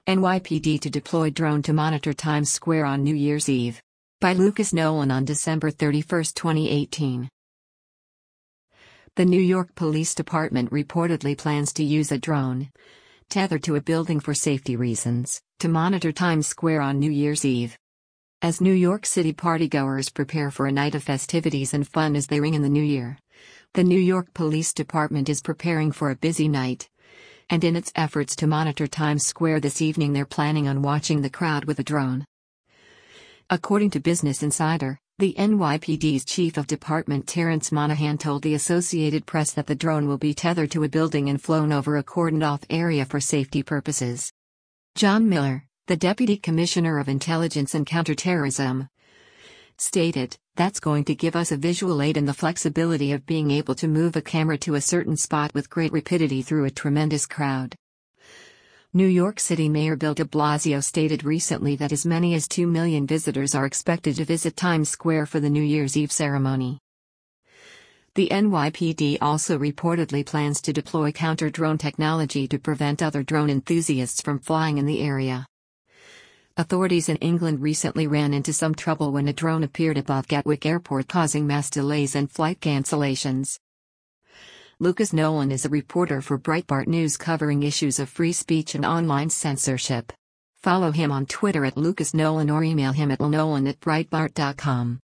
NYPD to deploy drone to monitor Times Square on New Year's Eve. By Lucas Nolan on December 31, 2018. The New York Police Department reportedly plans to use a drone, tethered to a building for safety reasons, to monitor Times Square on New Year's Eve. As New York City partygoers prepare for a night of festivities and fun as they ring in the new year, the New York Police Department is preparing for a busy night. And in its efforts to monitor Times Square this evening, they're planning on watching the crowd with a drone. According to Business Insider, the NYPD's chief of department Terrence Monahan told the Associated Press that the drone will be tethered to a building and flown over a cordoned-off area for safety purposes. John Miller, the Deputy Commissioner of Intelligence and Counterterrorism, stated, "That's going to give us a visual aid and the flexibility of being able to move a camera to a certain spot with great rapidity through a tremendous crowd." New York City Mayor Bill de Blasio stated recently that as many as 2 million visitors are expected to visit Times Square for the New Year's Eve ceremony. The NYPD also reportedly plans to deploy counter-drone technology to prevent other drone enthusiasts from flying in the area. Authorities in England recently ran into some trouble when a drone appeared above Gatwick Airport, causing mass delays and flight cancellations. Lucas Nolan is a reporter for Breitbart News covering issues of free speech and online censorship. Follow him on Twitter @LucasNolan or email him at lnolan@breitbart.com.